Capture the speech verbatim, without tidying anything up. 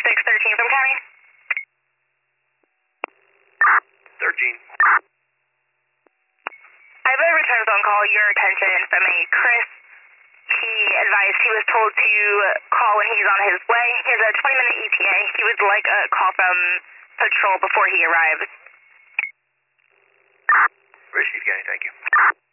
six thirteen from County. thirteen. I have a return phone call, your attention, from a Chris. He advised he was told to call when he's on his way. He has a twenty minute E T A. He would like a call from patrol before he arrives. Received, County, thank you.